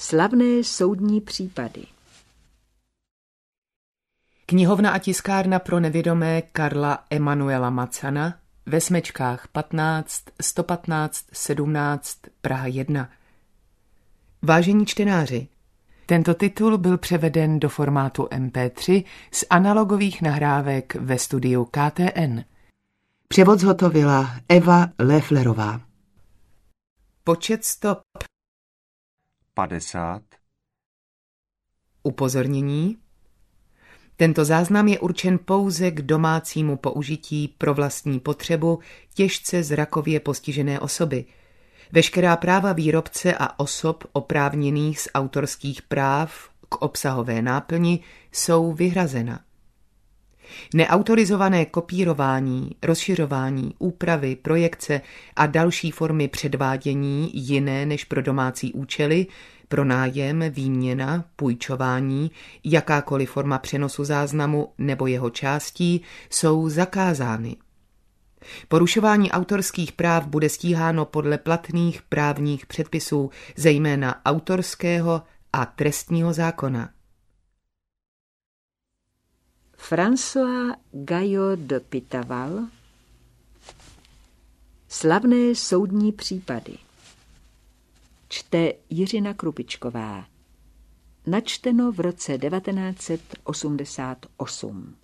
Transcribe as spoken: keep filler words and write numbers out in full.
Slavné soudní případy. Knihovna a tiskárna pro nevědomé Karla Emanuela Macana ve Smečkách patnáct, sto patnáct, sedmnáct, Praha jedna. Vážení čtenáři, tento titul byl převeden do formátu em pé tři z analogových nahrávek ve studiu K T N. Převod zhotovila Eva Lefflerová. Počet stop padesát. Upozornění. Tento záznam je určen pouze k domácímu použití pro vlastní potřebu těžce zrakově postižené osoby. Veškerá práva výrobce a osob oprávněných z autorských práv k obsahové náplni jsou vyhrazena. Neautorizované kopírování, rozšiřování, úpravy, projekce a další formy předvádění jiné než pro domácí účely, pronájem, výměna, půjčování, jakákoliv forma přenosu záznamu nebo jeho částí jsou zakázány. Porušování autorských práv bude stíháno podle platných právních předpisů, zejména autorského a trestního zákona. François Guyot de Pitaval. Slavné soudní případy. Čte Jiřina Krupičková. Načteno v roce devatenáct set osmdesát osm.